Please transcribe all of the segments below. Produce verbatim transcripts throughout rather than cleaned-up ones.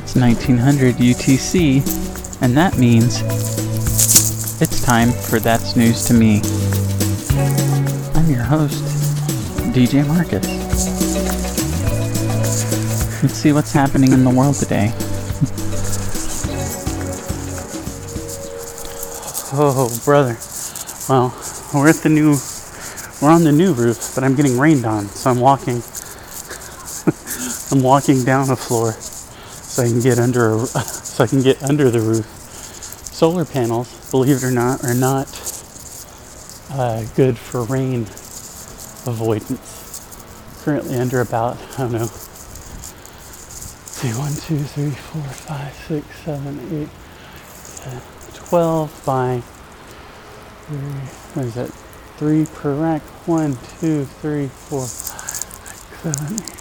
It's nineteen hundred U T C, and that means it's time for That's News to Me. I'm your host, D J Marcus. Let's see what's happening in the world today. Oh, brother. Well, we're at the new, we're on the new roof, but I'm getting rained on, so I'm walking, I'm walking down a floor so I can get under, a, so I can get under the roof. Solar panels, believe it or not, are not uh, good for rain avoidance. Currently under about, I don't know, let's see, one, two, three, four, five, six, seven, eight, ten, twelve by, what is that, three per rack, one, two, three, four, five, six, seven, eight.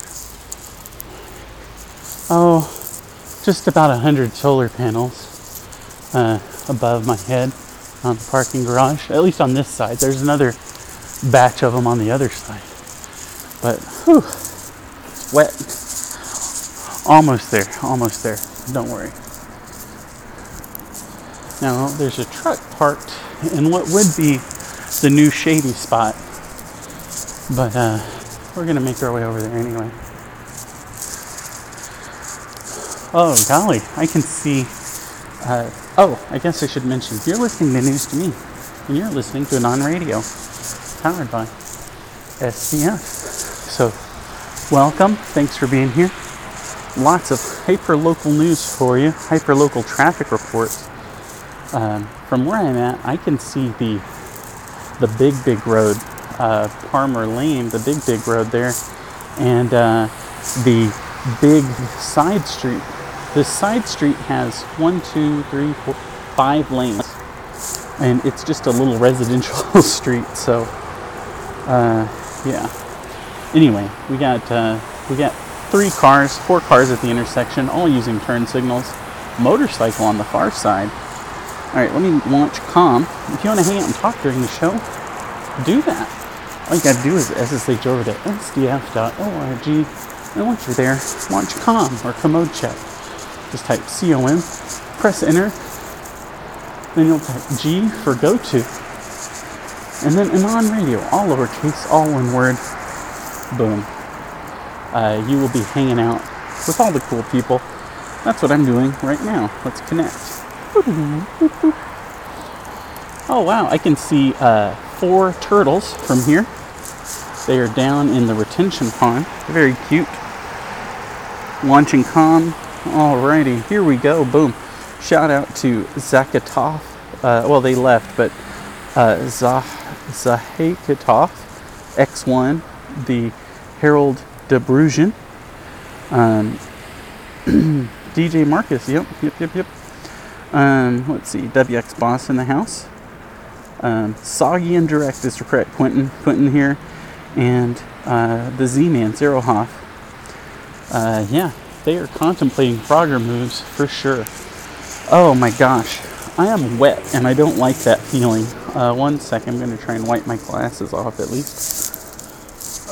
Oh, just about a hundred solar panels uh, above my head on the parking garage, at least on this side. There's another batch of them on the other side. But, whew, it's wet. Almost there, almost there. Don't worry. Now, there's a truck parked in what would be the new shady spot. But, uh, we're going to make our way over there anyway. Oh, golly, I can see, uh, oh, I guess I should mention, you're listening to News to Me, and you're listening to it on radio, powered by S C F. So, welcome, thanks for being here. Lots of hyper-local news for you, hyper-local traffic reports. Um, from where I'm at, I can see the, the big, big road, uh, Palmer Lane, the big, big road there, and uh, the big side street. This side street has one, two, three, four, five lanes, and it's just a little residential street. So, uh, yeah. Anyway, we got uh, we got three cars, four cars at the intersection, all using turn signals. Motorcycle on the far side. All right, let me launch comm. If you want to hang out and talk during the show, do that. All you got to do is S S H over to S D F dot org, and once you're there, launch comm or commode check. Just type C O M, press enter, then you'll type G for go to, and then Anon Radio, all lowercase, all one word, boom. Uh, you will be hanging out with all the cool people. That's what I'm doing right now. Let's connect. Oh wow, I can see uh, four turtles from here. They are down in the retention pond. They're very cute. Launching comm. Alrighty, here we go. Boom. Shout out to Zakatov. Uh, well, they left, but uh, Zah- Zahakatov, X one, the Harold Debrugin, um, D J Marcus. Yep, yep, yep, yep. Um, let's see, W X Boss in the house. Um, Soggy and Direct is correct. Quentin, Quentin here, and uh, the Z-Man, Zerohoff. Uh, yeah. They are contemplating Frogger moves for sure. Oh my gosh. I am wet and I don't like that feeling. Uh, one second, I'm going to try and wipe my glasses off at least.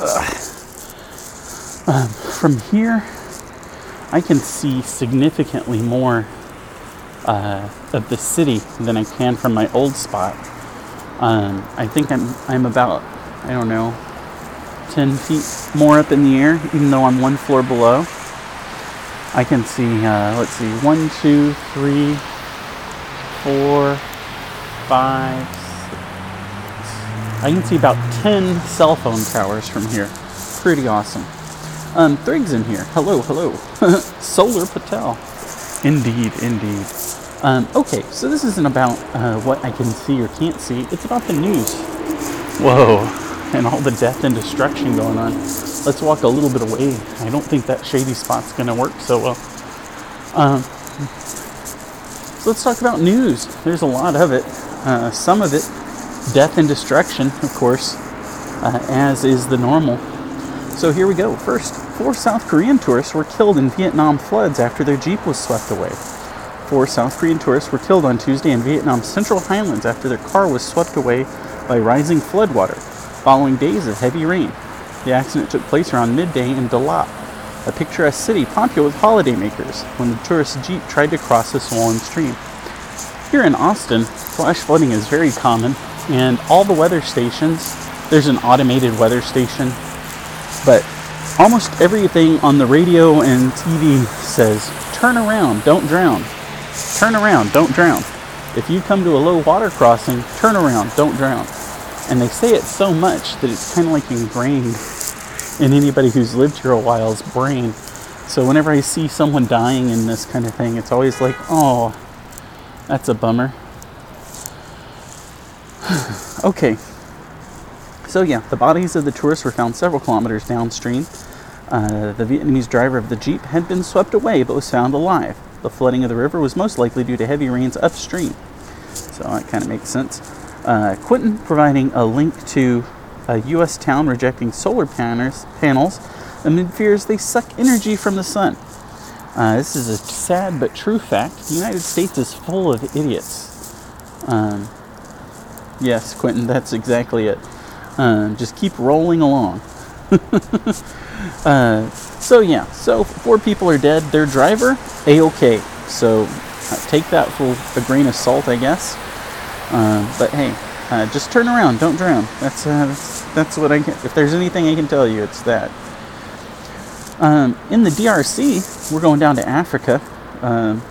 Um, from here, I can see significantly more uh, of the city than I can from my old spot. Um, I think I'm, I'm about, I don't know, ten feet more up in the air, even though I'm one floor below. I can see, uh, let's see, one, two, three, four, five, six. I can see about ten cell phone towers from here. Pretty awesome. Um, Thrig's in here. Hello, hello. Solar Patel. Indeed, indeed. Um, okay, so this isn't about uh, what I can see or can't see. It's about the news. Whoa, and all the death and destruction going on. Let's walk a little bit away. I don't think that shady spot's going to work so well. Um, so let's talk about news. There's a lot of it. Uh, some of it, death and destruction, of course, uh, as is the normal. So here we go. First, four South Korean tourists were killed in Vietnam floods after their Jeep was swept away. Four South Korean tourists were killed on Tuesday in Vietnam's Central Highlands after their car was swept away by rising floodwater following days of heavy rain. The accident took place around midday in Dalat, a picturesque city popular with holidaymakers when the tourist jeep tried to cross a swollen stream. Here in Austin, flash flooding is very common, and all the weather stations, there's an automated weather station, but almost everything on the radio and T V says, turn around, don't drown. Turn around, don't drown. If you come to a low water crossing, turn around, don't drown. And they say it so much that it's kind of like ingrained in anybody who's lived here a while's brain. So whenever I see someone dying in this kind of thing, it's always like, oh, that's a bummer. Okay. So yeah, the bodies of the tourists were found several kilometers downstream. Uh, the Vietnamese driver of the Jeep had been swept away but was found alive. The flooding of the river was most likely due to heavy rains upstream. So that kind of makes sense. Uh, Quentin providing a link to a U S town rejecting solar panels, panels amid fears they suck energy from the sun. Uh, this is a sad but true fact. The United States is full of idiots. Um, yes, Quentin, that's exactly it. Um, just keep rolling along. uh, so yeah, so four people are dead. Their driver, A-okay. So uh, take that for a grain of salt, I guess. Uh, but hey, uh, just turn around, don't drown. That's, uh, that's that's what I can. If there's anything I can tell you, it's that. Um, in the D R C, we're going down to Africa. Um,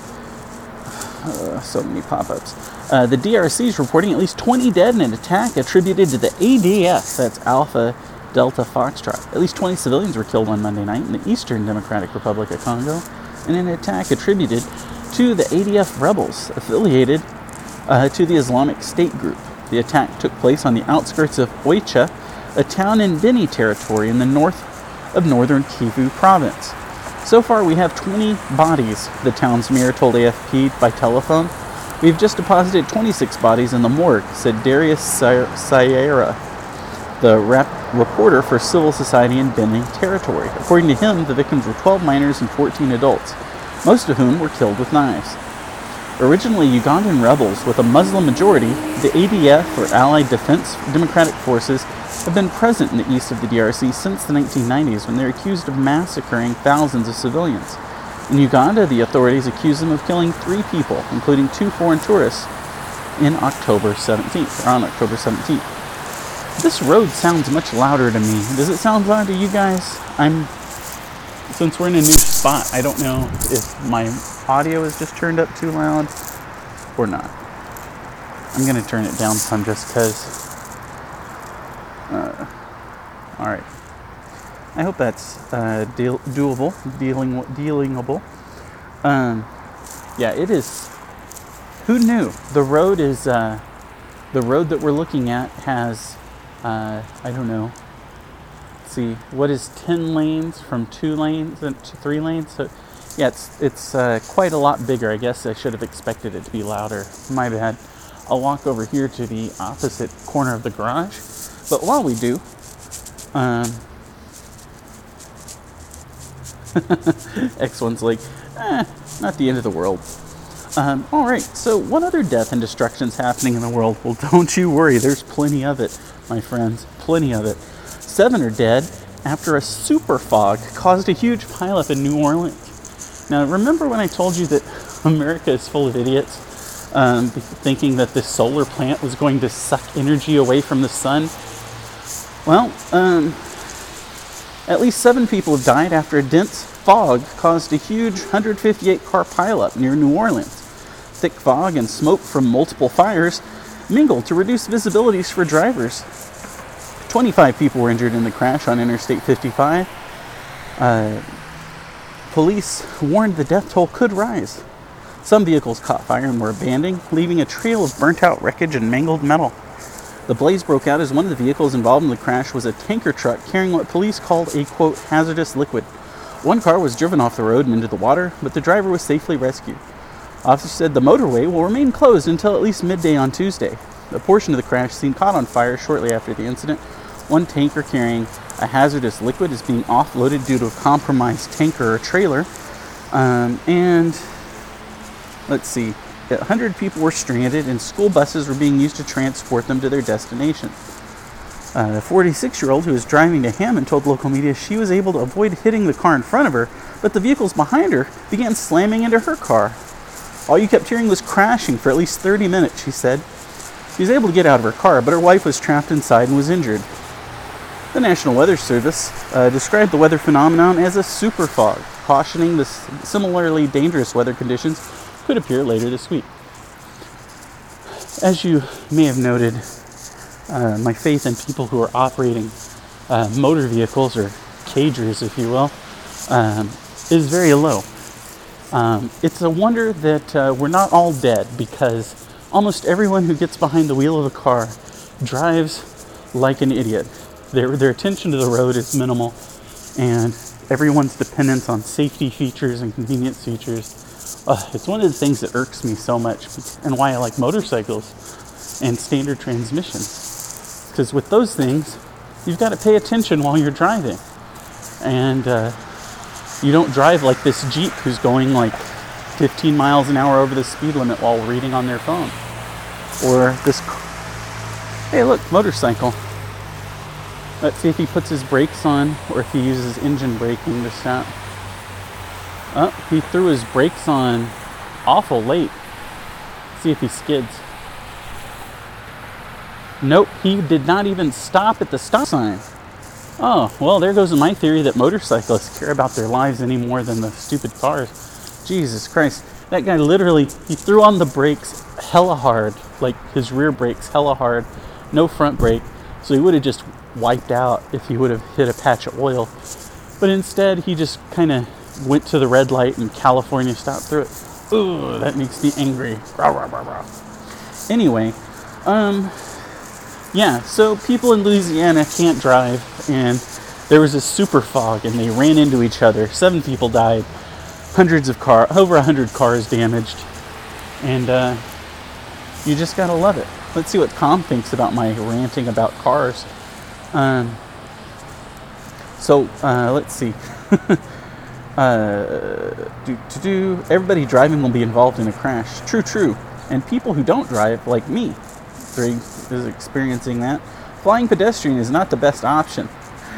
uh, so many pop-ups. Uh, the D R C is reporting at least twenty dead in an attack attributed to the A D F. That's Alpha Delta Foxtrot. At least twenty civilians were killed on Monday night in the Eastern Democratic Republic of Congo in an attack attributed to the A D F rebels affiliated uh, to the Islamic State group. The attack took place on the outskirts of Oicha, a town in Beni territory in the north of northern Kivu province. So far, we have twenty bodies, the town's mayor told A F P by telephone. We've just deposited twenty-six bodies in the morgue, said Darius Sierra, the rep reporter for Civil Society in Beni territory. According to him, the victims were twelve minors and fourteen adults, most of whom were killed with knives. Originally Ugandan rebels with a Muslim majority, the A D F, or Allied Defense Democratic Forces, have been present in the east of the D R C since the nineteen nineties when they're accused of massacring thousands of civilians. In Uganda, the authorities accuse them of killing three people, including two foreign tourists, in October seventeenth, or on October seventeenth. This road sounds much louder to me. Does it sound loud to you guys? I'm, since we're in a new spot, I don't know if my audio is just turned up too loud or not. I'm going to turn it down some just because. Uh, Alright. I hope that's uh, deal- doable, dealing, dealingable. Um, yeah, it is. Who knew? The road is, uh, the road that we're looking at has, uh, I don't know. Let's see, what is ten lanes from two lanes to three lanes? So, yeah, it's it's uh, quite a lot bigger. I guess I should have expected it to be louder. My bad. I'll walk over here to the opposite corner of the garage. But while we do, um, X one's like, eh, not the end of the world. Um, Alright, so what other death and destruction's happening in the world? Well, don't you worry, there's plenty of it, my friends, plenty of it. Seven are dead after a super fog caused a huge pileup in New Orleans. Now, remember when I told you that America is full of idiots, um, thinking that this solar plant was going to suck energy away from the sun? Well, um, at least seven people have died after a dense fog caused a huge one hundred fifty-eight car pileup near New Orleans. Thick fog and smoke from multiple fires mingled to reduce visibilities for drivers. twenty-five people were injured in the crash on Interstate fifty-five. Uh, police warned the death toll could rise. Some vehicles caught fire and were abandoned, leaving a trail of burnt-out wreckage and mangled metal. The blaze broke out as one of the vehicles involved in the crash was a tanker truck carrying what police called a, quote, hazardous liquid. One car was driven off the road and into the water, but the driver was safely rescued. Officers said the motorway will remain closed until at least midday on Tuesday. A portion of the crash seemed caught on fire shortly after the incident. One tanker carrying a hazardous liquid is being offloaded due to a compromised tanker or trailer. Um, and let's see. one hundred people were stranded and school buses were being used to transport them to their destination. Uh, the forty-six-year-old who was driving to Hammond told local media she was able to avoid hitting the car in front of her, but the vehicles behind her began slamming into her car. All you kept hearing was crashing for at least thirty minutes, she said. She was able to get out of her car, but her wife was trapped inside and was injured. The National Weather Service uh, described the weather phenomenon as a super fog, cautioning the similarly dangerous weather conditions could appear later this week. As you may have noted, uh, my faith in people who are operating uh, motor vehicles, or cagers, if you will, um, is very low. Um, it's a wonder that uh, we're not all dead, because almost everyone who gets behind the wheel of a car drives like an idiot. Their, their attention to the road is minimal, and everyone's dependence on safety features and convenience features. Uh, it's one of the things that irks me so much, and why I like motorcycles and standard transmissions. Because with those things, you've got to pay attention while you're driving. And uh, you don't drive like this Jeep who's going like fifteen miles an hour over the speed limit while reading on their phone. Or this, hey look, motorcycle. Let's see if he puts his brakes on, or if he uses engine braking to stop. Oh, he threw his brakes on awful late. Let's see if he skids. Nope, he did not even stop at the stop sign. Oh, well, there goes my theory that motorcyclists care about their lives any more than the stupid cars. Jesus Christ. That guy literally, he threw on the brakes hella hard, like his rear brakes hella hard, no front brake. So he would have just wiped out if he would have hit a patch of oil. But instead, he just kind of went to the red light and California stopped through it. Ooh, that makes me angry. Rah, rah, rah, rah. Anyway, um, yeah, so people in Louisiana can't drive, and there was a super fog, and they ran into each other. Seven people died, hundreds of cars, over a hundred cars damaged, and uh, you just gotta love it. Let's see what Tom thinks about my ranting about cars. Um, so, uh, let's see. uh, do, do, do. Everybody driving will be involved in a crash. True, true. And people who don't drive, like me, is experiencing that. Flying pedestrian is not the best option.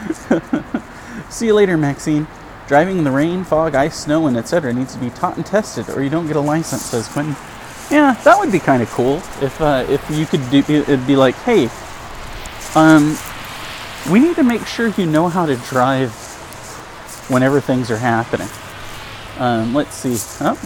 See you later, Maxine. Driving in the rain, fog, ice, snow, and et cetera needs to be taught and tested, or you don't get a license, says Quentin. Yeah, that would be kind of cool if uh, if you could do. It'd be like, hey, um, we need to make sure you know how to drive whenever things are happening. Um, let's see. Oh,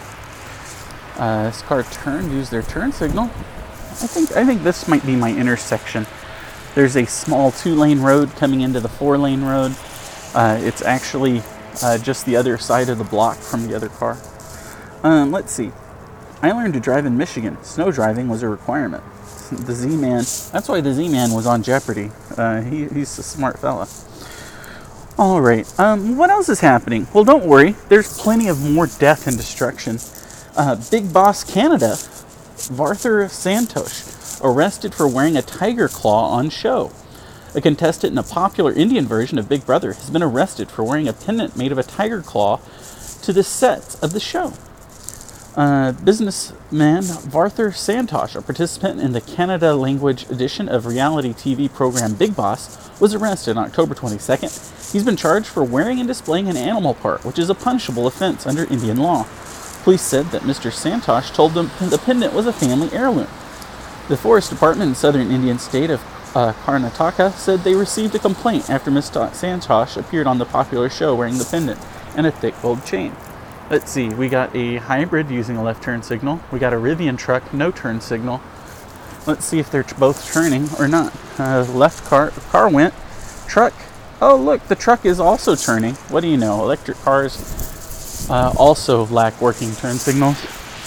uh, this car turned. Used their turn signal. I think I think this might be my intersection. There's a small two-lane road coming into the four-lane road. Uh, it's actually uh, just the other side of the block from the other car. Um, let's see. I learned to drive in Michigan. Snow driving was a requirement. The Z-Man, that's why the Z-Man was on Jeopardy. Uh, he, he's a smart fella. All right, um, what else is happening? Well, don't worry. There's plenty of more death and destruction. Uh, Big Boss Canada, Varthur Santosh, arrested for wearing a tiger claw on show. A contestant in a popular Indian version of Big Brother has been arrested for wearing a pendant made of a tiger claw to the set of the show. Uh, businessman Varthur Santosh, a participant in the Canada language edition of reality T V program Big Boss, was arrested on October twenty-second. He's been charged for wearing and displaying an animal part, which is a punishable offense under Indian law. Police said that Mister Santosh told them the pendant was a family heirloom. The Forest Department in southern Indian state of uh, Karnataka said they received a complaint after Mister Santosh appeared on the popular show wearing the pendant and a thick gold chain. Let's see, we got a hybrid using a left turn signal. We got a Rivian truck, no turn signal. Let's see if they're both turning or not. Uh, left car, car went. Truck, oh look, the truck is also turning. What do you know, electric cars uh, also lack working turn signals.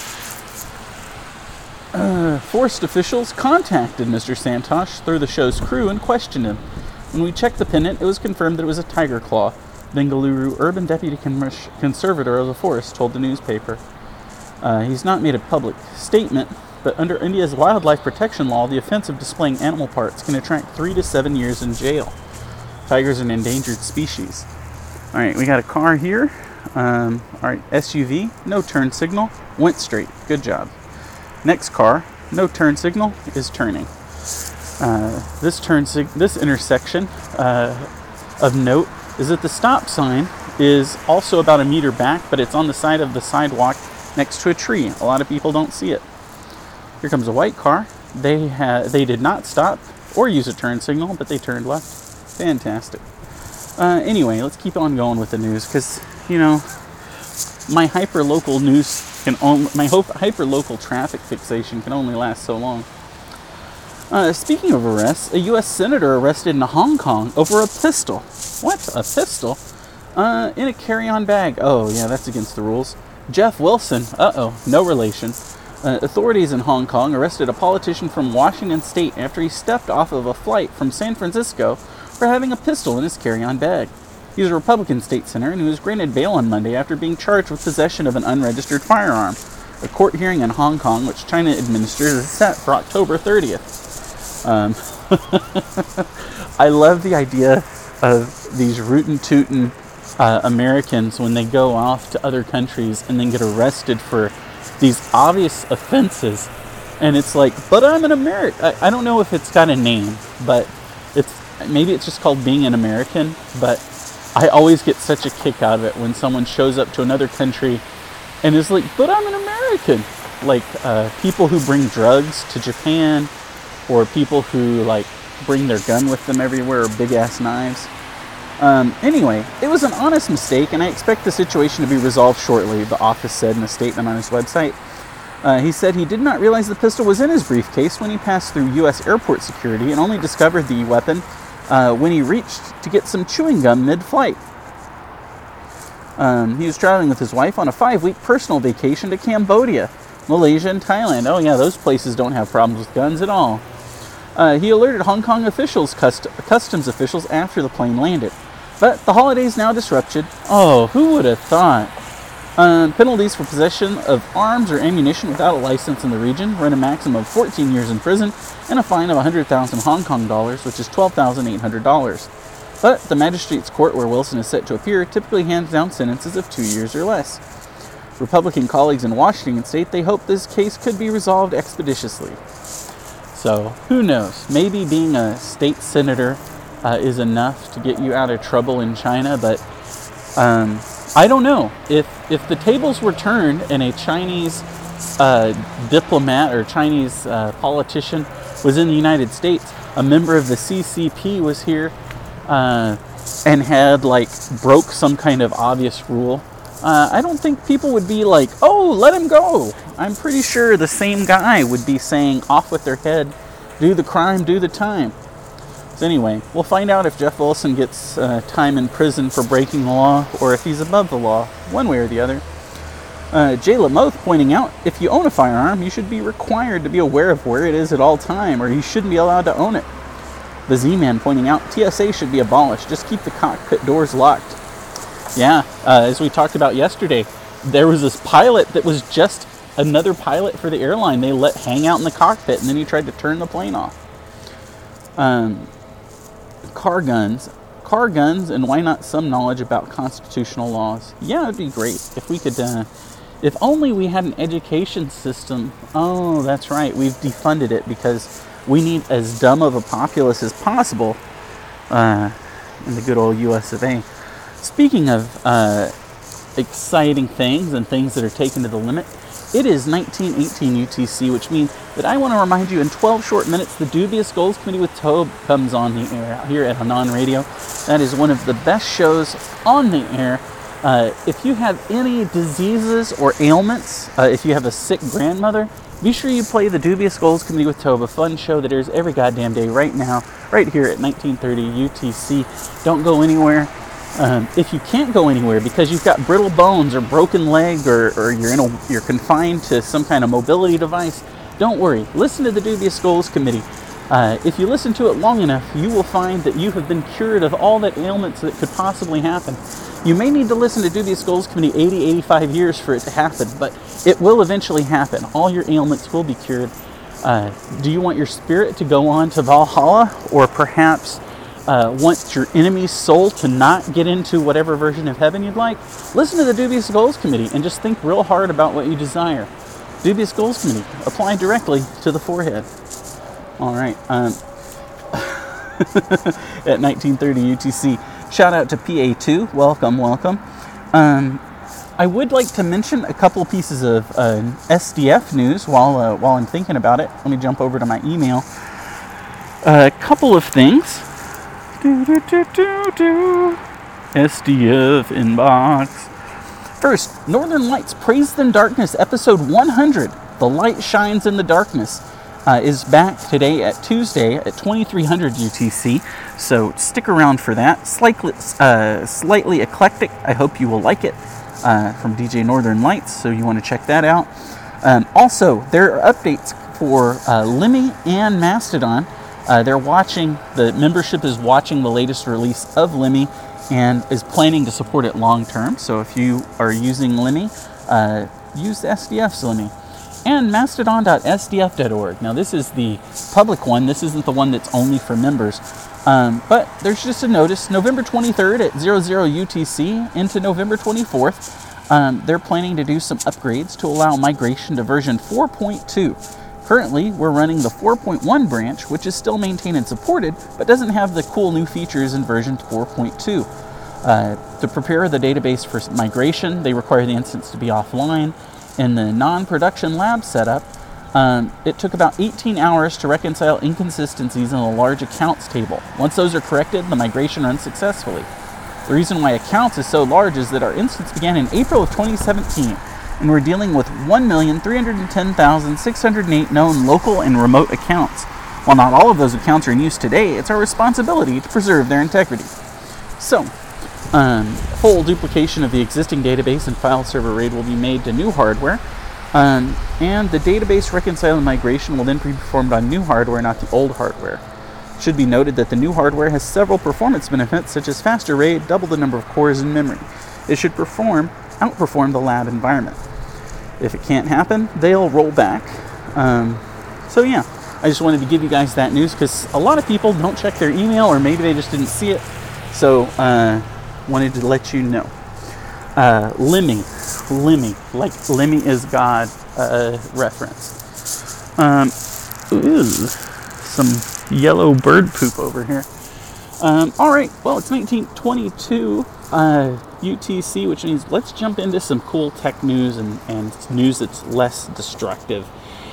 Uh, forest officials contacted Mister Santosh through the show's crew and questioned him. When we checked the pendant, it was confirmed that it was a tiger claw. Bengaluru Urban Deputy Conservator of the Forest told the newspaper. Uh, he's not made a public statement, but under India's wildlife protection law, the offense of displaying animal parts can attract three to seven years in jail. Tigers are an endangered species. All right, we got a car here. Um, all right, S U V, no turn signal, went straight. Good job. Next car, no turn signal, is turning. Uh, this turn, sig- this intersection uh, of note is that the stop sign is also about a meter back, but it's on the side of the sidewalk next to a tree. A lot of people don't see it. Here comes a white car. They ha- they did not stop or use a turn signal, but they turned left. Fantastic. Uh, anyway, let's keep on going with the news, because, you know, my hyper-local news can only, my hyper-local traffic fixation can only last so long. Uh, speaking of arrests, a U S senator arrested in Hong Kong over a pistol. What? A pistol? Uh, in a carry-on bag. Oh, yeah, that's against the rules. Jeff Wilson, uh-oh, no relation. Uh, authorities in Hong Kong arrested a politician from Washington State after he stepped off of a flight from San Francisco for having a pistol in his carry-on bag. He was a Republican state senator and he was granted bail on Monday after being charged with possession of an unregistered firearm. A court hearing in Hong Kong, which China administers, is set for October thirtieth. Um, I love the idea of these rootin' tootin' uh, Americans when they go off to other countries and then get arrested for these obvious offenses. And it's like, but I'm an American. I, I don't know if it's got a name, but it's maybe it's just called being an American. But I always get such a kick out of it when someone shows up to another country and is like, but I'm an American. Like uh, people who bring drugs to Japan, or people who like bring their gun with them everywhere, or big ass knives. Um, anyway, it was an honest mistake, and I expect the situation to be resolved shortly, the office said in a statement on his website. Uh, he said he did not realize the pistol was in his briefcase when he passed through U S airport security and only discovered the weapon uh, when he reached to get some chewing gum mid-flight. Um, he was traveling with his wife on a five-week personal vacation to Cambodia, Malaysia, and Thailand. Oh yeah, those places don't have problems with guns at all. Uh, he alerted Hong Kong officials, cust- customs officials, after the plane landed. But the holiday's now disrupted. Oh, who would have thought? Uh, penalties for possession of arms or ammunition without a license in the region run a maximum of fourteen years in prison and a fine of one hundred thousand Hong Kong dollars, which is twelve thousand eight hundred dollars. But the magistrate's court where Wilson is set to appear typically hands down sentences of two years or less. Republican colleagues in Washington state they hope this case could be resolved expeditiously. So, who knows? Maybe being a state senator uh, is enough to get you out of trouble in China, but um, I don't know. If if the tables were turned and a Chinese uh, diplomat or Chinese uh, politician was in the United States, a member of the C C P was here uh, and had like broke some kind of obvious rule, uh, I don't think people would be like, oh, let him go. I'm pretty sure the same guy would be saying, off with their head, do the crime, do the time. So anyway, we'll find out if Jeff Wilson gets uh, time in prison for breaking the law or if he's above the law, one way or the other. Uh, Jay Lamoth pointing out, if you own a firearm, you should be required to be aware of where it is at all time, or you shouldn't be allowed to own it. The Z-Man pointing out, T S A should be abolished. Just keep the cockpit doors locked. Yeah, uh, as we talked about yesterday, there was this pilot that was just another pilot for the airline. They let hang out in the cockpit, and then he tried to turn the plane off. Um, car guns. Car guns, and why not some knowledge about constitutional laws? Yeah, it'd be great if we could... Uh, if only we had an education system. Oh, that's right. We've defunded it because we need as dumb of a populace as possible uh, in the good old U S of A. Speaking of uh, exciting things and things that are taken to the limit, it is nineteen eighteen U T C, which means that I want to remind you in twelve short minutes, the Dubious Goals Committee with Tobe comes on the air here at Anon Radio. That is one of the best shows on the air. Uh, if you have any diseases or ailments, uh, if you have a sick grandmother, be sure you play the Dubious Goals Committee with Tobe, a fun show that airs every goddamn day right now, right here at nineteen thirty U T C. Don't go anywhere. Um, if you can't go anywhere because you've got brittle bones or broken leg, or, or you're in a, you're confined to some kind of mobility device, don't worry. Listen to the Dubious Goals Committee. Uh, if you listen to it long enough, you will find that you have been cured of all that ailments that could possibly happen. You may need to listen to Dubious Goals Committee eighty, eighty-five years for it to happen, but it will eventually happen. All your ailments will be cured. Uh, do you want your spirit to go on to Valhalla, or perhaps uh, want your enemy's soul to not get into whatever version of heaven you'd like? Listen to the Dubious Goals Committee and just think real hard about what you desire. Dubious Goals Committee, apply directly to the forehead. All right. Um, at nineteen thirty U T C. Shout out to P A two. Welcome, welcome. Um, I would like to mention a couple pieces of uh, S D F news while uh, while I'm thinking about it. Let me jump over to my email. A couple of things. Do, do, do, do, do. S D F inbox. First, Northern Lights Praised in Darkness, episode one hundred. The Light Shines in the Darkness uh, is back today at Tuesday at twenty-three hundred U T C. So stick around for that. Slightly, uh, slightly eclectic. I hope you will like it. Uh, from D J Northern Lights, so you want to check that out. Um, also, there are updates for uh, Lemmy and Mastodon. Uh, they're watching, the membership is watching the latest release of Lemmy and is planning to support it long term. So if you are using Lemmy, uh, use S D F's Lemmy. And mastodon dot S D F dot org. Now this is the public one. This isn't the one that's only for members. Um, but there's just a notice, November twenty-third at zero zero U T C into November twenty-fourth, um, they're planning to do some upgrades to allow migration to version four point two. Currently, we're running the four point one branch, which is still maintained and supported, but doesn't have the cool new features in version four point two. Uh, to prepare the database for migration, they require the instance to be offline. In the non-production lab setup, Um, it took about eighteen hours to reconcile inconsistencies in the large accounts table. Once those are corrected, the migration runs successfully. The reason why accounts is so large is that our instance began in April of twenty seventeen, and we're dealing with one million three hundred ten thousand six hundred eight known local and remote accounts. While not all of those accounts are in use today, it's our responsibility to preserve their integrity. So, um, full duplication of the existing database and file server RAID will be made to new hardware. Um, and the database reconciling migration will then be performed on new hardware, not the old hardware. It should be noted that the new hardware has several performance benefits, such as faster RAID, double the number of cores in memory. It should perform, outperform the lab environment. If it can't happen, they'll roll back. Um, so yeah, I just wanted to give you guys that news because a lot of people don't check their email, or maybe they just didn't see it. So, uh, wanted to let you know. Uh, Lemmy. Lemmy, like Lemmy is God uh, reference. Um, ooh, some yellow bird poop over here. Um, all right, well, it's nineteen twenty-two uh, U T C, which means let's jump into some cool tech news and, and news that's less destructive.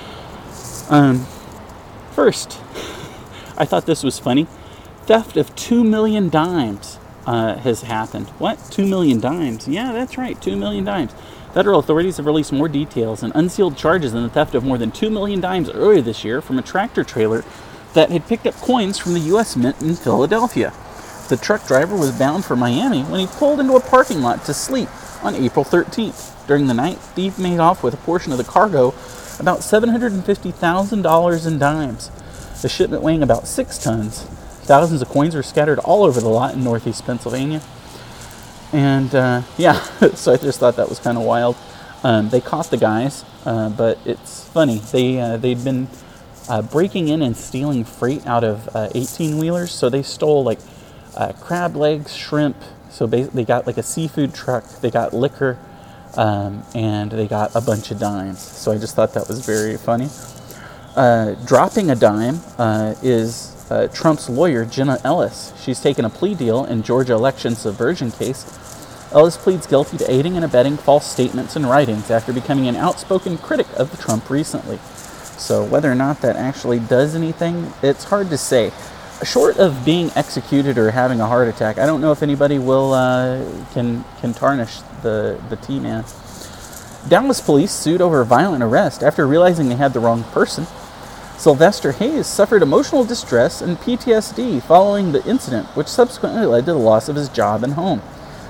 Um, first, I thought this was funny. Theft of two million dimes. Uh, has happened. What? Two million dimes? Yeah, that's right, two million dimes. Federal authorities have released more details and unsealed charges in the theft of more than two million dimes earlier this year from a tractor trailer that had picked up coins from the U S Mint in Philadelphia. The truck driver was bound for Miami when he pulled into a parking lot to sleep on April thirteenth. During the night, the thief made off with a portion of the cargo, about seven hundred fifty thousand dollars in dimes. The shipment weighing about six tons. Thousands of coins were scattered all over the lot in northeast Pennsylvania. And, uh, yeah, so I just thought that was kind of wild. Um, they caught the guys, uh, but it's funny. They, uh, they'd been uh, breaking in and stealing freight out of uh, eighteen-wheelers. So they stole, like, uh, crab legs, shrimp. So basically they got, like, a seafood truck. They got liquor, um, and they got a bunch of dimes. So I just thought that was very funny. Uh, dropping a dime uh, is... Uh, Trump's lawyer, Jenna Ellis. She's taken a plea deal in Georgia election subversion case. Ellis pleads guilty to aiding and abetting false statements and writings after becoming an outspoken critic of Trump recently. So whether or not that actually does anything, it's hard to say. Short of being executed or having a heart attack, I don't know if anybody will uh, can can tarnish the, the T-man. Dallas police sued over a violent arrest after realizing they had the wrong person. Sylvester Hayes suffered emotional distress and P T S D following the incident, which subsequently led to the loss of his job and home.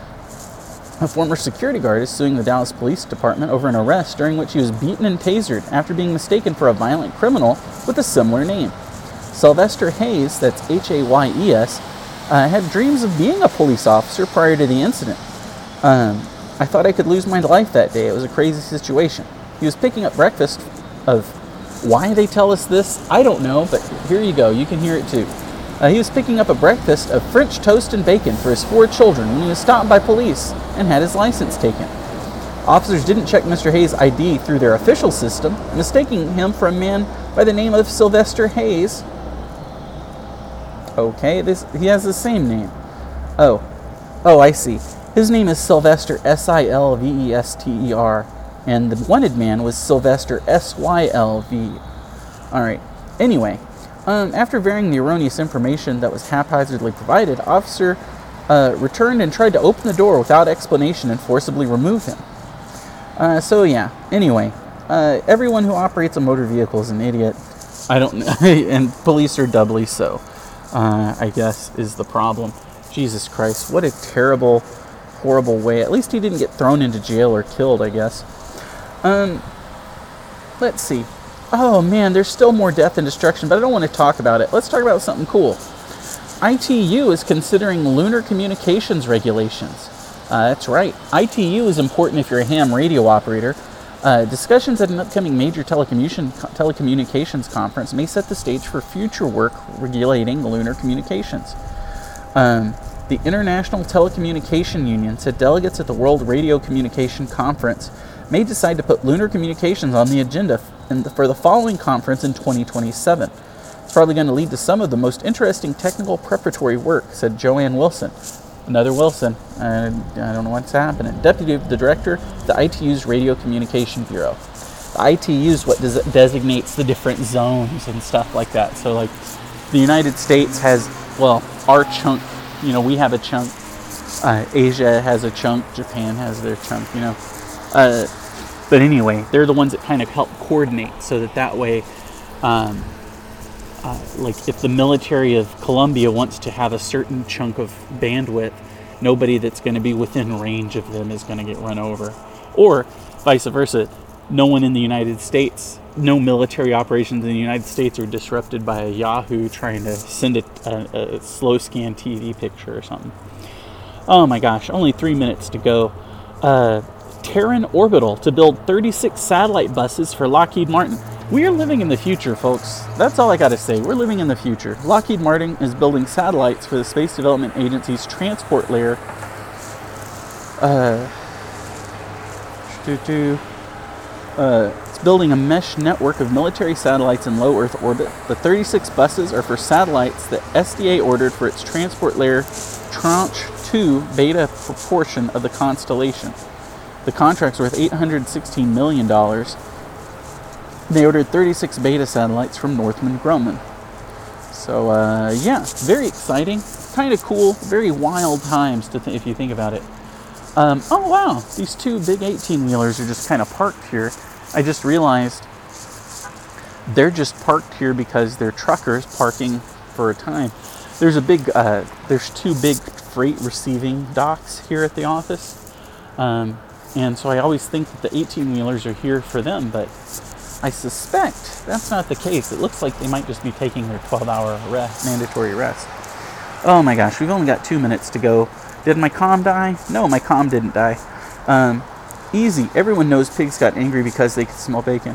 A former security guard is suing the Dallas Police Department over an arrest during which he was beaten and tasered after being mistaken for a violent criminal with a similar name. Sylvester Hayes, that's H A Y E S, uh, had dreams of being a police officer prior to the incident. Um, I thought I could lose my life that day. It was a crazy situation. He was picking up breakfast of... Why they tell us this, I don't know, but here you go. You can hear it too. Uh, he was picking up a breakfast of French toast and bacon for his four children when he was stopped by police and had his license taken. Officers didn't check Mister Hayes' I D through their official system, mistaking him for a man by the name of Sylvester Hayes. Okay, this he has the same name. Oh, oh, I see. His name is Sylvester, S I L V E S T E R, and the wanted man was Sylvester, S Y L V. All right. Anyway, um, after verifying the erroneous information that was haphazardly provided, officer uh, returned and tried to open the door without explanation and forcibly remove him. Uh, so yeah. Anyway, uh, everyone who operates a motor vehicle is an idiot. I don't know, and police are doubly so. Uh, I guess is the problem. Jesus Christ, what a terrible, horrible way. At least he didn't get thrown into jail or killed, I guess. Um, let's see. Oh man, there's still more death and destruction, but I don't want to talk about it. Let's talk about something cool. I T U is considering lunar communications regulations. Uh, that's right. I T U is important if you're a ham radio operator. Uh, discussions at an upcoming major telecommunication, telecommunications conference may set the stage for future work regulating lunar communications. Um, the International Telecommunication Union said delegates at the World Radio Communication Conference may decide to put lunar communications on the agenda in the, for the following conference in twenty twenty-seven. It's probably going to lead to some of the most interesting technical preparatory work, said Joanne Wilson. Another Wilson. Uh, I don't know what's happening. Deputy the Director of the I T U's Radio Communication Bureau. The I T U is what des- designates the different zones and stuff like that. So, like, the United States has, well, our chunk, you know, we have a chunk. Uh, Asia has a chunk. Japan has their chunk, you know. Uh, but anyway, they're the ones that kind of help coordinate so that that way, um, uh, like if the military of Colombia wants to have a certain chunk of bandwidth, nobody that's going to be within range of them is going to get run over. Or vice versa, no one in the United States, no military operations in the United States are disrupted by a Yahoo trying to send a, a, a slow scan T V picture or something. Oh my gosh, only three minutes to go. Uh, Terran Orbital to build thirty-six satellite buses for Lockheed Martin. We are living in the future, folks. That's all I got to say. We're living in the future. Lockheed Martin is building satellites for the Space Development Agency's transport layer. Uh, uh, it's building a mesh network of military satellites in low Earth orbit. The thirty-six buses are for satellites that S D A ordered for its transport layer Tranche two beta proportion of the constellation. The contract's worth eight hundred sixteen million dollars. They ordered thirty-six beta satellites from Northrop Grumman. So, uh, yeah, very exciting. Kind of cool. Very wild times to th- if you think about it. Um, oh, wow. These two big eighteen-wheelers are just kind of parked here. I just realized they're just parked here because they're truckers parking for a time. There's a big, uh, there's two big freight receiving docks here at the office. Um, and so I always think that the eighteen-wheelers are here for them, but I suspect that's not the case. It looks like they might just be taking their twelve-hour rest, mandatory rest. Oh my gosh, we've only got two minutes to go. Did my comm die? No, my comm didn't die. Um, easy. Everyone knows pigs got angry because they could smell bacon.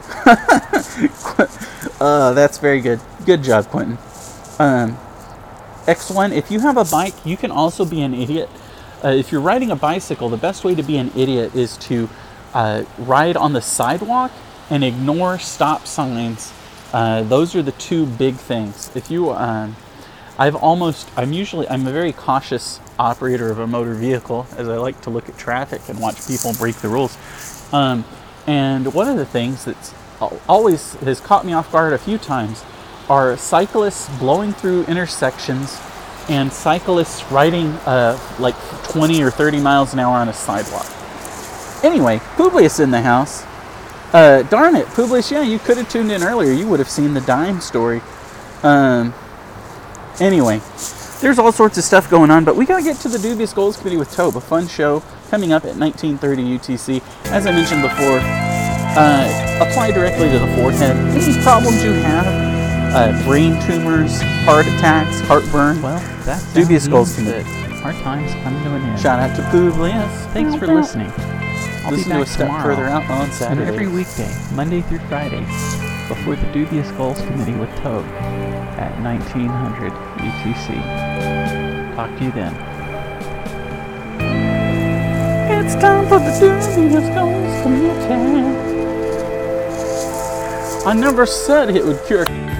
uh, that's very good. Good job, Quentin. Um, X one, if you have a bike, you can also be an idiot. Uh, if you're riding a bicycle, the best way to be an idiot is to uh, ride on the sidewalk and ignore stop signs. Uh, those are the two big things. If you, um, I've almost, I'm usually, I'm a very cautious operator of a motor vehicle, as I like to look at traffic and watch people break the rules. Um, and one of the things that's always has caught me off guard a few times are cyclists blowing through intersections and cyclists riding uh, like twenty or thirty miles an hour on a sidewalk. Anyway, Publius in the house. Uh, darn it, Publius, yeah, you could have tuned in earlier. You would have seen the dime story. Um, anyway, there's all sorts of stuff going on, but we got to get to the Dubious Goals Committee with Tobe, a fun show coming up at nineteen thirty U T C. As I mentioned before, uh, apply directly to the forehead. Any problems you have, uh, brain tumors, heart attacks, heartburn, well, that's Dubious Goals Committee. Our time's coming to an end. Shout out to Publius. Thanks for listening. I'll Listen be back to a step tomorrow further out on Saturday. and every weekday, Monday through Friday, before the Dubious Goals Committee with Tobe at nineteen hundred U T C. Talk to you then. It's time for the Dubious Goals Committee. I never said it would cure